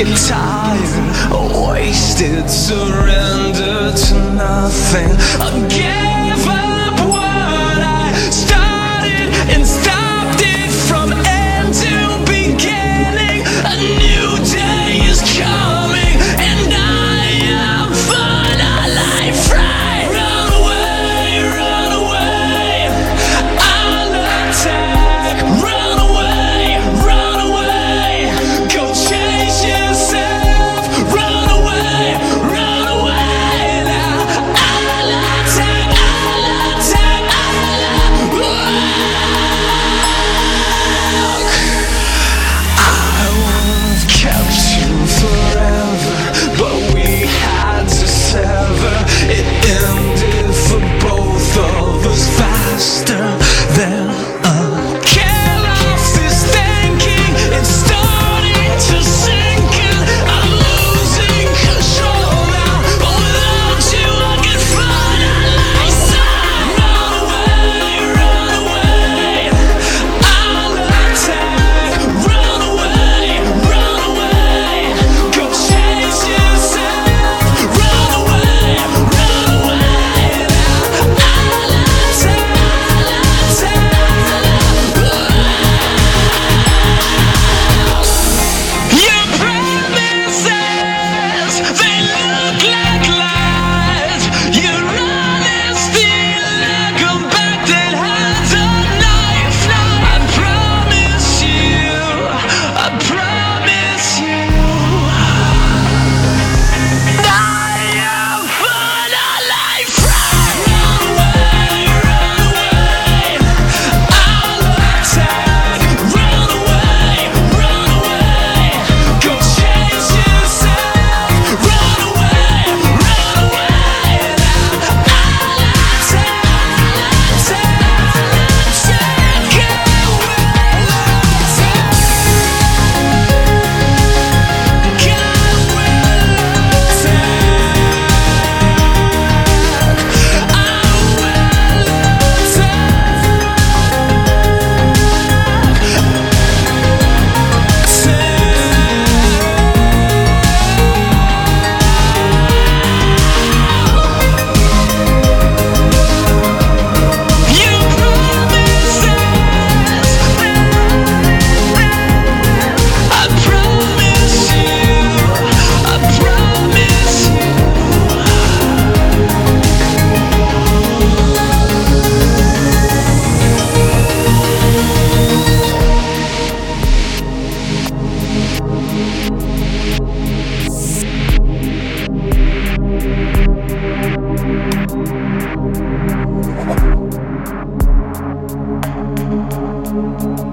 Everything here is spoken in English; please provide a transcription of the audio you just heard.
get tired, wasted, surrender to nothing. I gave up what I started and stopped it from end to beginning. A new day is coming and I am finally free. Run away, I'll attack. Run away, go chase yourself. Run away, now I'll attack, I would've kept you forever, but we had to sever. It ended for both of us faster than a chaos is thinking. It's starting to sink in. I'm losing control now, but without you I can finally stop. Run away, I'll attack. Run away, go chase yourself. Run away, now I'll attack. Your promises, they look like lies. Your honesty like a back that has a knife. Now I promise you, I am finally free. Run away, I'll attack. Run away, go chase yourself. Run away, now I'll Thank you.